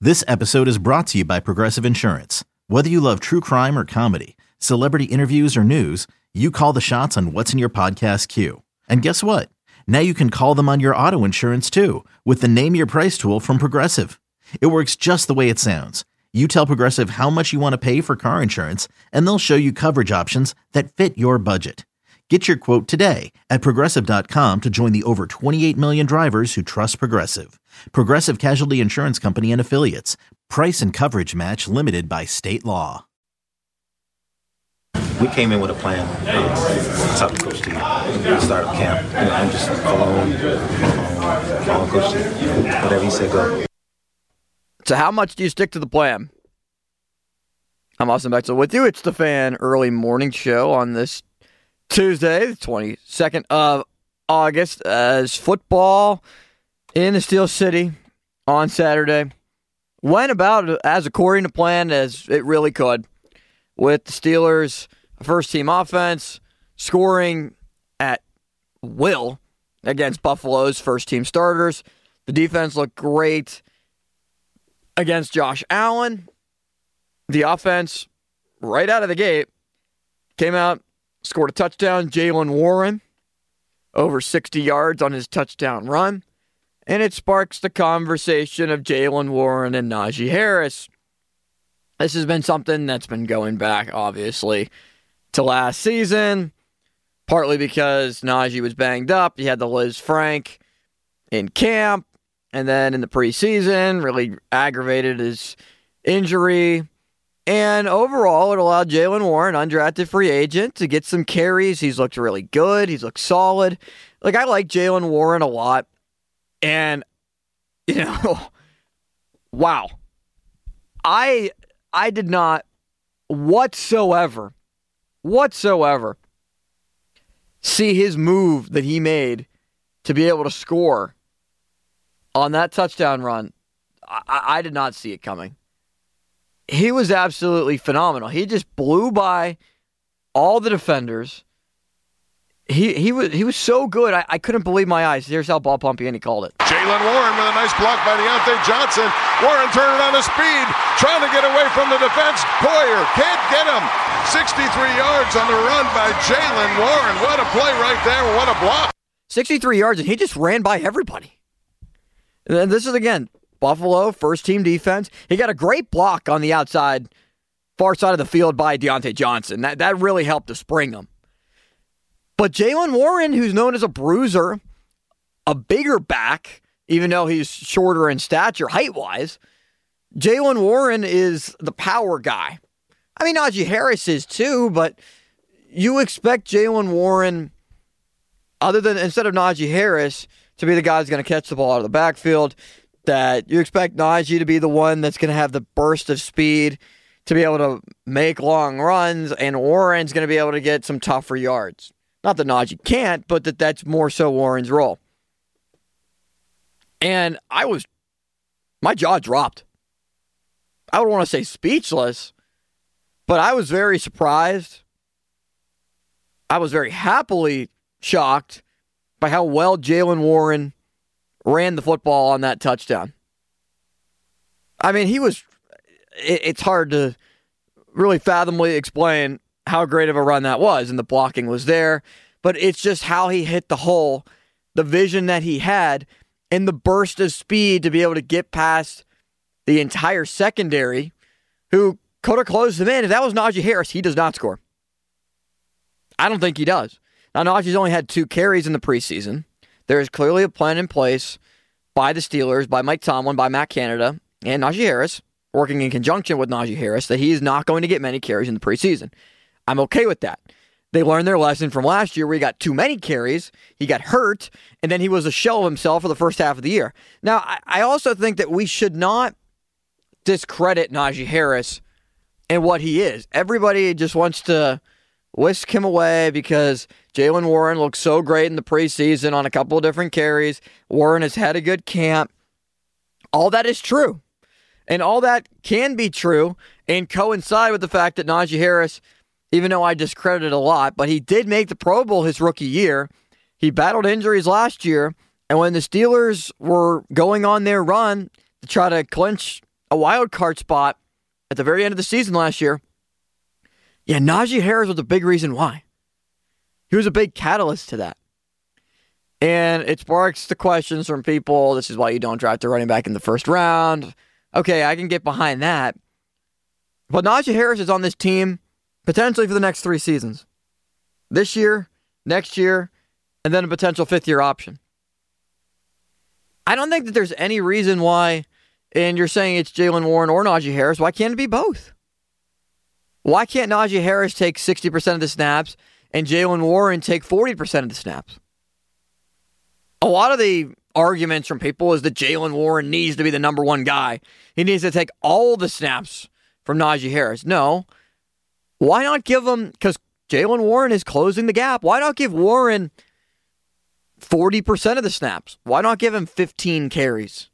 This episode is brought to you by Progressive Insurance. Whether you love true crime or comedy, celebrity interviews or news, you call the shots on what's in your podcast queue. And guess what? Now you can call them on your auto insurance too with the Name Your Price tool from Progressive. It works just the way it sounds. You tell Progressive how much you want to pay for car insurance, and they'll show you coverage options that fit your budget. Get your quote today at Progressive.com to join the over 28 million drivers who trust Progressive. Progressive Casualty Insurance Company and Affiliates. Price and coverage match limited by state law. We came in with a plan. I talked to Coach T. Start camp. I'm just following Coach T. Whatever he said, go. So how much do you stick to the plan? I'm Austin Bexel with you. It's the Fan Early Morning Show on this Tuesday, the 22nd of August, as football in the Steel City on Saturday went about as according to plan as it really could, with the Steelers' first-team offense scoring at will against Buffalo's first-team starters. The defense looked great against Josh Allen. The offense, right out of the gate, came out, scored a touchdown. Jaylen Warren, over 60 yards on his touchdown run. And it sparks the conversation of Jaylen Warren and Najee Harris. This has been something that's been going back, obviously, to last season, partly because Najee was banged up. You had the Liz Frank in camp, and then in the preseason, really aggravated his injury. And overall, it allowed Jaylen Warren, undrafted free agent, to get some carries. He's looked really good. He's looked solid. Like, I like Jaylen Warren a lot. And, wow. I did not whatsoever see his move that he made to be able to score on that touchdown run. I did not see it coming. He was absolutely phenomenal. He just blew by all the defenders. He was so good. I couldn't believe my eyes. Here's how ball Pompiani called it. Jaylen Warren with a nice block by Deontay Johnson. Warren turning on the speed, trying to get away from the defense. Poyer can't get him. 63 yards on the run by Jaylen Warren. What a play right there. What a block. 63 yards, and he just ran by everybody. And this is, again, Buffalo, first-team defense. He got a great block on the outside, far side of the field by Deontay Johnson. That really helped to spring him. But Jaylen Warren, who's known as a bruiser, a bigger back, even though he's shorter in stature, height-wise, Jaylen Warren is the power guy. I mean, Najee Harris is too, but you expect Jaylen Warren, instead of Najee Harris, to be the guy who's going to catch the ball out of the backfield, that you expect Najee to be the one that's going to have the burst of speed to be able to make long runs, and Warren's going to be able to get some tougher yards. Not that Najee can't, but that's more so Warren's role. And my jaw dropped. I would want to say speechless, but I was very surprised. I was very happily shocked by how well Jaylen Warren ran the football on that touchdown. I mean, it's hard to really fathomably explain how great of a run that was, and the blocking was there, but it's just how he hit the hole, the vision that he had, and the burst of speed to be able to get past the entire secondary, who could have closed him in. If that was Najee Harris, he does not score. I don't think he does. Now, Najee's only had 2 carries in the preseason. There is clearly a plan in place by the Steelers, by Mike Tomlin, by Matt Canada, and Najee Harris, working in conjunction with Najee Harris, that he is not going to get many carries in the preseason. I'm okay with that. They learned their lesson from last year where he got too many carries, he got hurt, and then he was a shell of himself for the first half of the year. Now, I also think that we should not discredit Najee Harris and what he is. Everybody just wants to whisk him away because Jaylen Warren looked so great in the preseason on a couple of different carries. Warren has had a good camp. All that is true. And all that can be true and coincide with the fact that Najee Harris, even though I discredited a lot, but he did make the Pro Bowl his rookie year. He battled injuries last year, and when the Steelers were going on their run to try to clinch a wild card spot at the very end of the season last year, yeah, Najee Harris was a big reason why. He was a big catalyst to that. And it sparks the questions from people, this is why you don't draft a running back in the first round. Okay, I can get behind that. But Najee Harris is on this team potentially for the next 3 seasons. This year, next year, and then a potential 5th-year option. I don't think that there's any reason why, and you're saying it's Jaylen Warren or Najee Harris, why can't it be both? Why can't Najee Harris take 60% of the snaps and Jaylen Warren take 40% of the snaps? A lot of the arguments from people is that Jaylen Warren needs to be the number 1 guy. He needs to take all the snaps from Najee Harris. No. Why not give him, because Jaylen Warren is closing the gap, why not give Warren 40% of the snaps? Why not give him 15 carries?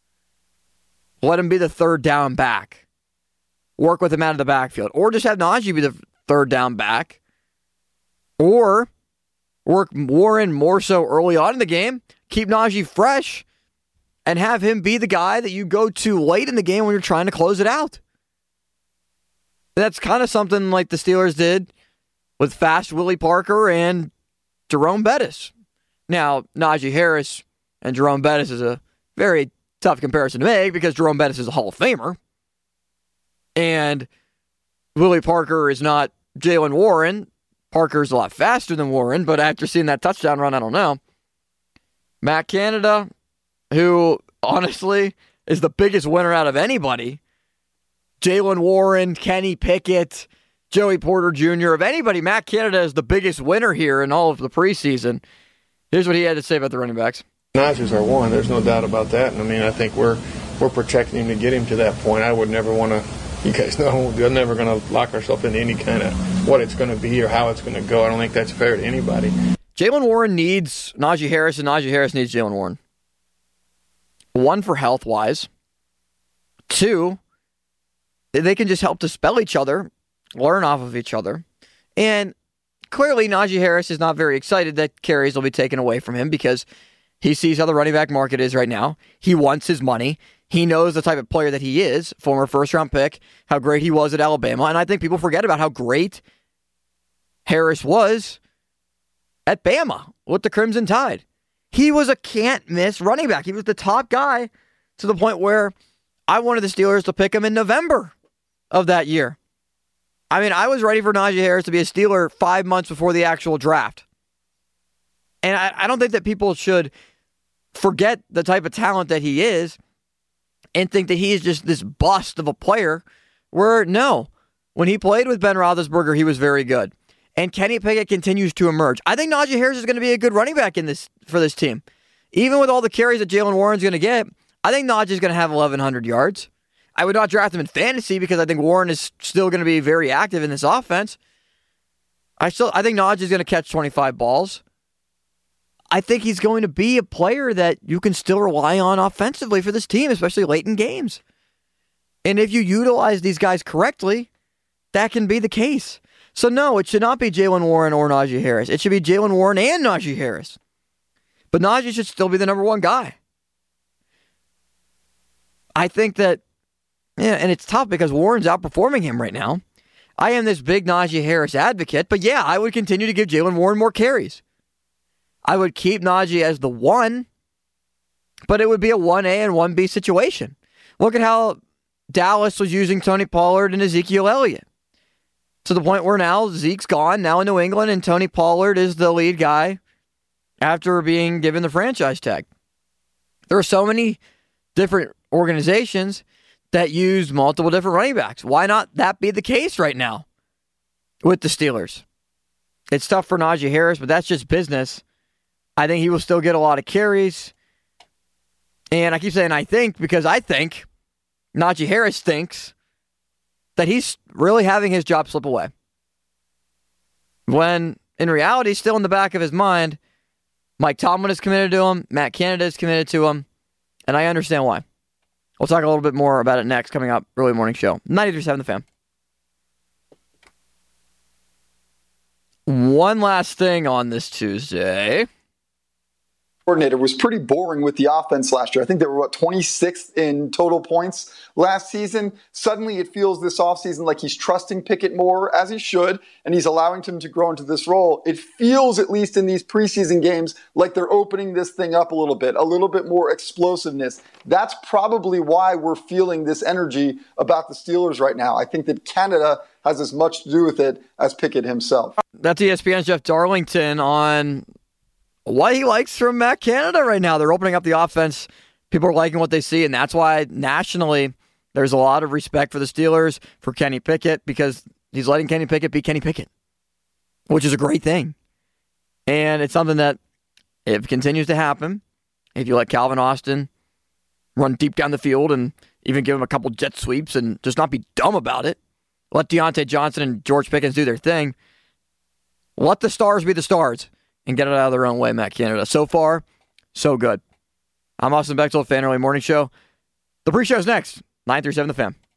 Let him be the 3rd down back. Work with him out of the backfield. Or just have Najee be the 3rd down back. Or work Warren more so early on in the game, keep Najee fresh, and have him be the guy that you go to late in the game when you're trying to close it out. That's kind of something like the Steelers did with fast Willie Parker and Jerome Bettis. Now, Najee Harris and Jerome Bettis is a very tough comparison to make because Jerome Bettis is a Hall of Famer. And Willie Parker is not Jaylen Warren. Parker's a lot faster than Warren, but after seeing that touchdown run, I don't know. Matt Canada, who honestly is the biggest winner out of anybody. Jaylen Warren, Kenny Pickett, Joey Porter Jr. Of anybody, Matt Canada is the biggest winner here in all of the preseason. Here's what he had to say about the running backs. Najee's our one. There's no doubt about that. And I mean, I think we're protecting him to get him to that point. I would never want to. You guys know we're never going to lock ourselves into any kind of what it's going to be or how it's going to go. I don't think that's fair to anybody. Jaylen Warren needs Najee Harris, and Najee Harris needs Jaylen Warren. 1, for health-wise. 2, they can just help to spell each other, learn off of each other. And clearly, Najee Harris is not very excited that carries will be taken away from him because he sees how the running back market is right now. He wants his money. He knows the type of player that he is, former first-round pick, how great he was at Alabama. And I think people forget about how great Harris was at Bama with the Crimson Tide. He was a can't-miss running back. He was the top guy to the point where I wanted the Steelers to pick him in November of that year. I mean, I was ready for Najee Harris to be a Steeler 5 months before the actual draft. And I don't think that people should forget the type of talent that he is and think that he is just this bust of a player where, no, when he played with Ben Roethlisberger, he was very good. And Kenny Pickett continues to emerge. I think Najee Harris is going to be a good running back for this team. Even with all the carries that Jaylen Warren's going to get, I think Najee is going to have 1,100 yards. I would not draft him in fantasy because I think Warren is still going to be very active in this offense. I think Najee is going to catch 25 balls. I think he's going to be a player that you can still rely on offensively for this team, especially late in games. And if you utilize these guys correctly, that can be the case. So no, it should not be Jaylen Warren or Najee Harris. It should be Jaylen Warren and Najee Harris. But Najee should still be the number 1 guy. I think that, yeah, and it's tough because Warren's outperforming him right now. I am this big Najee Harris advocate, but yeah, I would continue to give Jaylen Warren more carries. I would keep Najee as the 1, but it would be a 1A and 1B situation. Look at how Dallas was using Tony Pollard and Ezekiel Elliott. To the point where now Zeke's gone, now in New England, and Tony Pollard is the lead guy after being given the franchise tag. There are so many different organizations that use multiple different running backs. Why not that be the case right now with the Steelers? It's tough for Najee Harris, but that's just business. I think he will still get a lot of carries. And I keep saying I think because I think Najee Harris thinks that he's really having his job slip away. When in reality, still in the back of his mind, Mike Tomlin is committed to him, Matt Canada is committed to him, and I understand why. We'll talk a little bit more about it next, coming up early morning show. 93.7 The Fan. One last thing on this Tuesday. coordinator was pretty boring with the offense last year. I think they were, 26th in total points last season. Suddenly it feels this offseason like he's trusting Pickett more, as he should, and he's allowing him to grow into this role. It feels, at least in these preseason games, like they're opening this thing up a little bit more explosiveness. That's probably why we're feeling this energy about the Steelers right now. I think that Canada has as much to do with it as Pickett himself. That's ESPN's Jeff Darlington on what he likes from Matt Canada right now. They're opening up the offense. People are liking what they see, and that's why nationally there's a lot of respect for the Steelers, for Kenny Pickett, because he's letting Kenny Pickett be Kenny Pickett, which is a great thing. And it's something that, if it continues to happen, if you let Calvin Austin run deep down the field and even give him a couple jet sweeps and just not be dumb about it, let Deontay Johnson and George Pickens do their thing, let the stars be the stars, and get it out of their own way, Matt Canada. So far, so good. I'm Austin Bechtel, Fan Early Morning Show. The pre-show's next, 937 The Fan.